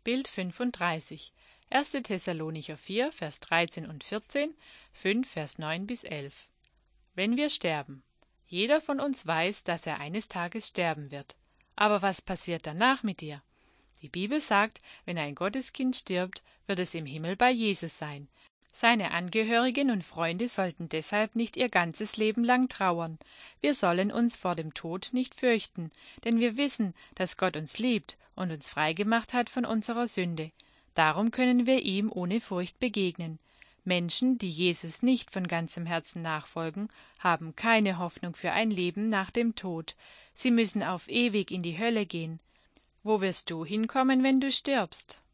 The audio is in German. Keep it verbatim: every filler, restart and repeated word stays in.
Bild fünfunddreißig. erster Thessalonicher vier, Vers dreizehn und vierzehn, fünf, Vers neun bis elf. Wenn wir sterben. Jeder von uns weiß, dass er eines Tages sterben wird. Aber was passiert danach mit dir? Die Bibel sagt, wenn ein Gotteskind stirbt, wird es im Himmel bei Jesus sein. Seine Angehörigen und Freunde sollten deshalb nicht ihr ganzes Leben lang trauern. Wir sollen uns vor dem Tod nicht fürchten, denn wir wissen, dass Gott uns liebt und uns freigemacht hat von unserer Sünde. Darum können wir ihm ohne Furcht begegnen. Menschen, die Jesus nicht von ganzem Herzen nachfolgen, haben keine Hoffnung für ein Leben nach dem Tod. Sie müssen auf ewig in die Hölle gehen. Wo wirst du hinkommen, wenn du stirbst?